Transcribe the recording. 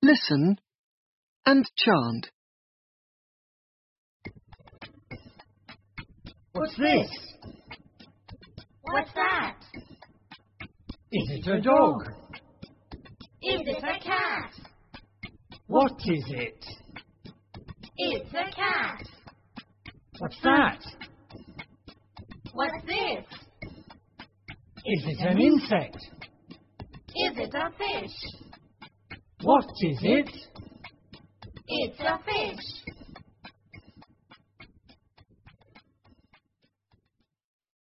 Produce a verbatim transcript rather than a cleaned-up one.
Listen and chant. What's this? What's that? Is it a dog? Is it a cat? What is it? It's a cat. What's that? What's this? Is it an insect? Is it a fish? What is it? It's a fish.